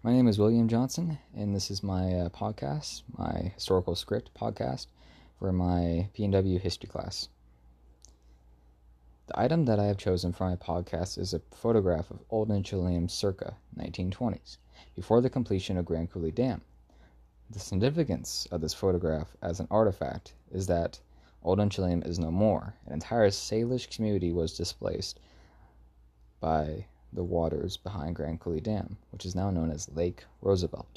My name is William Johnson, and this is my podcast, my historical script podcast for my P&W history class. The item that I have chosen for my podcast is a photograph of Old Inchelium circa 1920s, before the completion of Grand Coulee Dam. The significance of this photograph as an artifact is that Old Inchelium is no more. An entire Salish community was displaced by the waters behind Grand Coulee Dam, which is now known as Lake Roosevelt.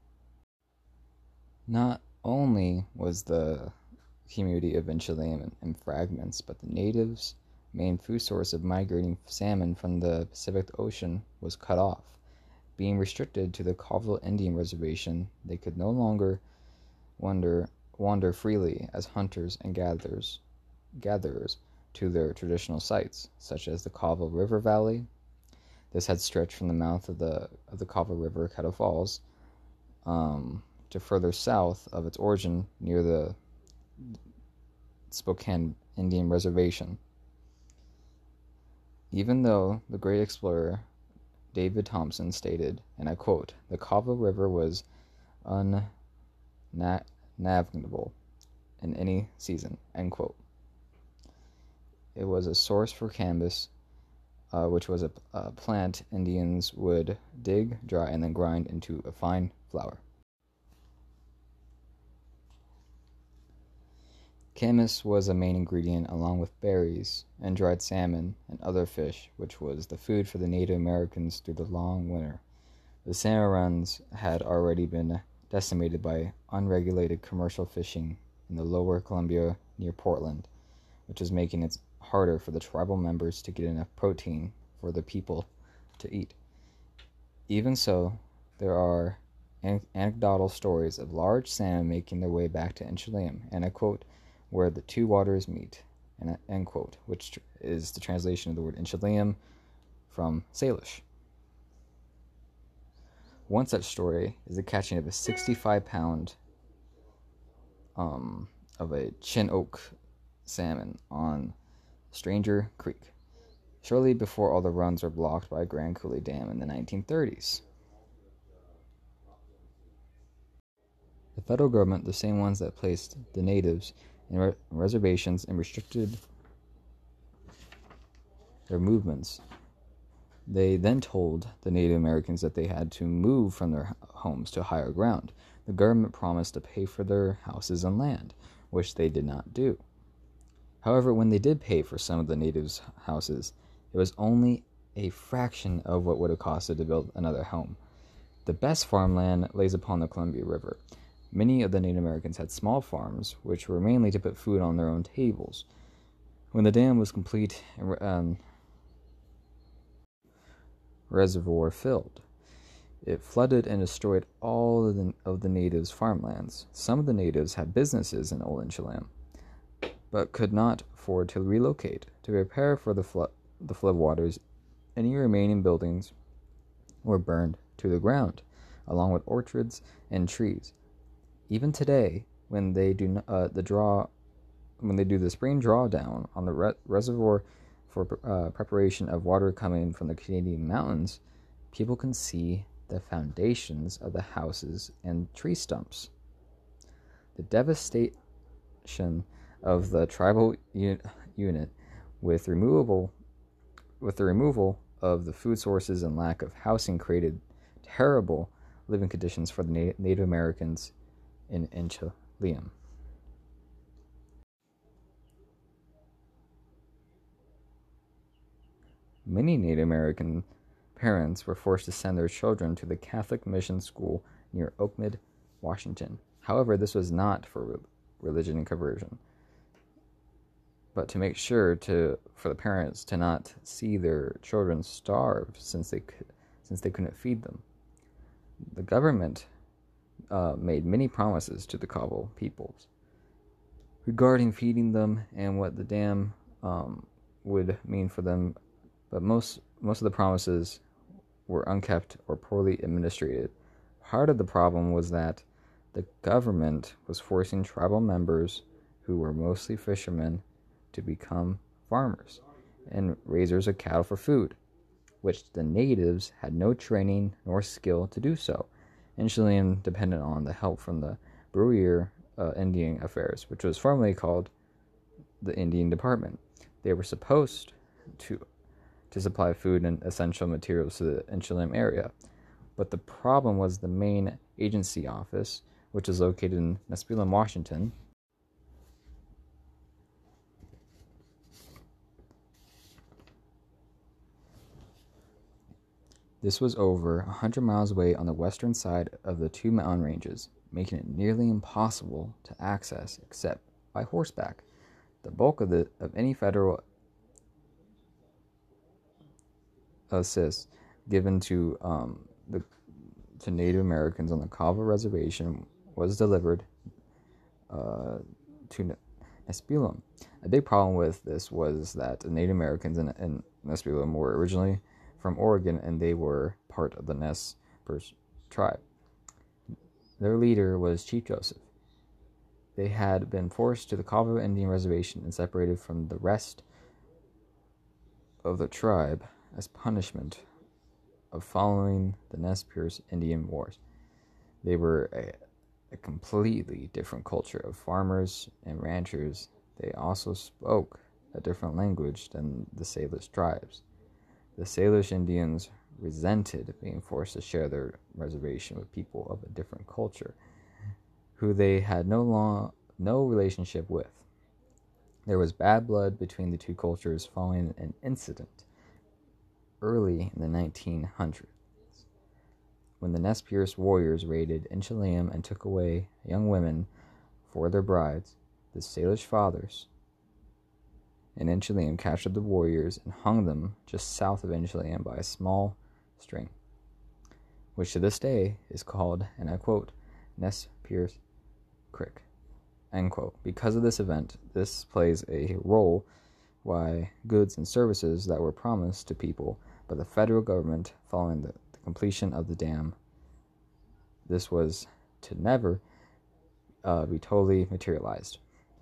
Not only was the community of Inchelium in fragments, but the natives' main food source of migrating salmon from the Pacific Ocean was cut off. Being restricted to the Colville Indian Reservation, they could no longer wander freely as hunters and gatherers to their traditional sites, such as the Colville River Valley. This had stretched from the mouth of the Colville River, Caddo Falls, to further south of its origin near the Spokane Indian Reservation. Even though the great explorer David Thompson stated, and I quote, "The Colville River was unnavigable in any season," end quote. It was a source for cannabis, which was a plant Indians would dig, dry, and then grind into a fine flour. Camas was a main ingredient along with berries and dried salmon and other fish, which was the food for the Native Americans through the long winter. The salmon runs had already been decimated by unregulated commercial fishing in the lower Columbia near Portland, which was making it harder for the tribal members to get enough protein for the people to eat. Even so, there are anecdotal stories of large salmon making their way back to Inchelium, and I quote, "where the two waters meet," and end quote, which is the translation of the word Inchelium from Salish. One such story is the catching of a 65-pound of a Chinook salmon on Stranger Creek, shortly before all the runs were blocked by Grand Coulee Dam in the 1930s. The federal government, the same ones that placed the natives in reservations and restricted their movements, they then told the Native Americans that they had to move from their homes to higher ground. The government promised to pay for their houses and land, which they did not do. However, when they did pay for some of the natives' houses, it was only a fraction of what would have costed to build another home. The best farmland lays upon the Columbia River. Many of the Native Americans had small farms, which were mainly to put food on their own tables. When the dam was complete and reservoir filled, it flooded and destroyed all of the natives' farmlands. Some of the natives had businesses in Old Inchelium, but could not afford to relocate. To prepare for the flood waters, any remaining buildings were burned to the ground, along with orchards and trees. Even today, when they do the spring drawdown on the reservoir for preparation of water coming from the Canadian mountains, people can see the foundations of the houses and tree stumps. The devastation of the tribal unit with the removal of the food sources and lack of housing created terrible living conditions for the Native Americans in Inchelium. Many Native American parents were forced to send their children to the Catholic mission school near Oakland, Washington. However, this was not for religion and conversion, but to make sure for the parents to not see their children starve since they couldn't feed them. The government made many promises to the Colville peoples regarding feeding them and what the dam would mean for them, but most of the promises were unkept or poorly administered. Part of the problem was that the government was forcing tribal members, who were mostly fishermen, to become farmers and raisers of cattle for food. which the natives had no training nor skill to do so. Inchliam depended on the help from the Bureau Indian Affairs, which was formerly called the Indian Department. They were supposed to supply food and essential materials to the Inchliam area, but the problem was the main agency office, which is located in Nespelem, Washington. This was over 100 miles away on the western side of the two mountain ranges, making it nearly impossible to access except by horseback. The bulk of any federal assist given to Native Americans on the Colville Reservation was delivered to Nespelem. A big problem with this was that the Native Americans in Nespelem were originally from Oregon, and they were part of the Nez Perce tribe. Their leader was Chief Joseph. They had been forced to the Colville Indian Reservation and separated from the rest of the tribe as punishment of following the Nez Perce Indian Wars. They were a completely different culture of farmers and ranchers. They also spoke a different language than the Salish tribes. The Salish Indians resented being forced to share their reservation with people of a different culture, who they had no relationship with. There was bad blood between the two cultures following an incident early in the 1900s, when the Nez Perce warriors raided Inchliam and took away young women for their brides. The Salish fathers in Inchliam captured the warriors and hung them just south of Inchliam by a small stream, which to this day is called, and I quote, Nez Perce Creek, end quote. Because of this event, this plays a role why goods and services that were promised to people by the federal government following the completion of the dam, this was to never be totally materialized.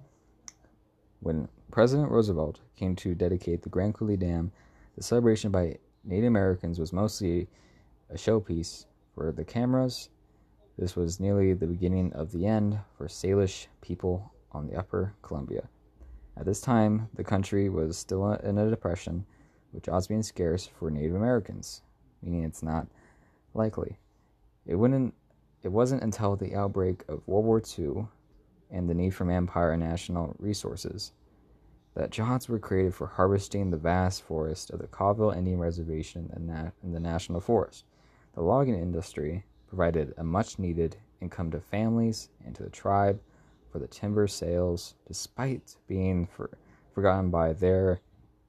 When President Roosevelt came to dedicate the Grand Coulee Dam, the celebration by Native Americans was mostly a showpiece for the cameras. This was nearly the beginning of the end for Salish people on the Upper Columbia. At this time, the country was still in a depression, with jobs being scarce for Native Americans, meaning it's not likely. It wasn't until the outbreak of World War II and the need for manpower and national resources that jobs were created for harvesting the vast forest of the Colville Indian Reservation and the National Forest. The logging industry provided a much-needed income to families and to the tribe for the timber sales, despite being forgotten by their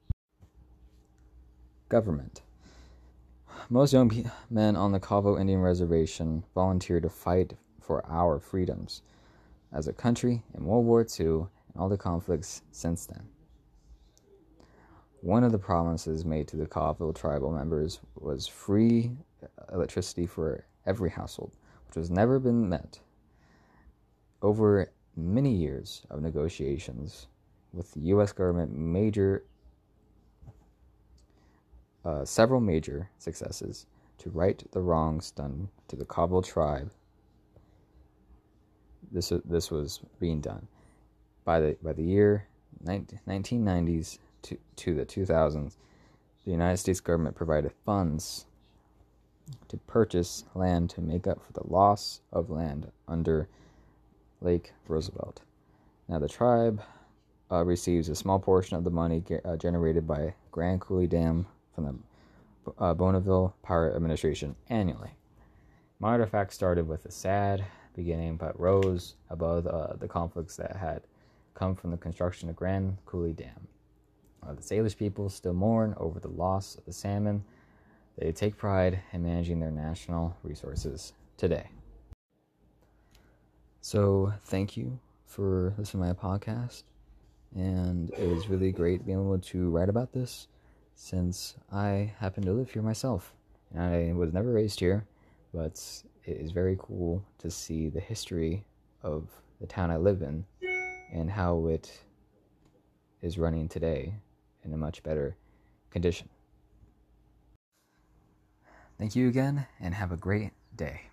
government. Most young men on the Colville Indian Reservation volunteered to fight for our freedoms as a country in World War II and all the conflicts since then. One of the promises made to the Colville tribal members was free electricity for every household, which has never been met. Over many years of negotiations with the U.S. government, several major successes to right the wrongs done to the Colville tribe, this was being done. By the year 1990s to the 2000s, the United States government provided funds to purchase land to make up for the loss of land under Lake Roosevelt. Now the tribe receives a small portion of the money generated by Grand Coulee Dam from the Bonneville Power Administration annually. My artifact started with a sad beginning, but rose above the conflicts that had come from the construction of Grand Coulee Dam. The Salish people still mourn over the loss of the salmon. They take pride in managing their national resources today. So, thank you for listening to my podcast, and it was really great being able to write about this, since I happen to live here myself. And I was never raised here, but it is very cool to see the history of the town I live in and how it is running today in a much better condition. Thank you again, and have a great day.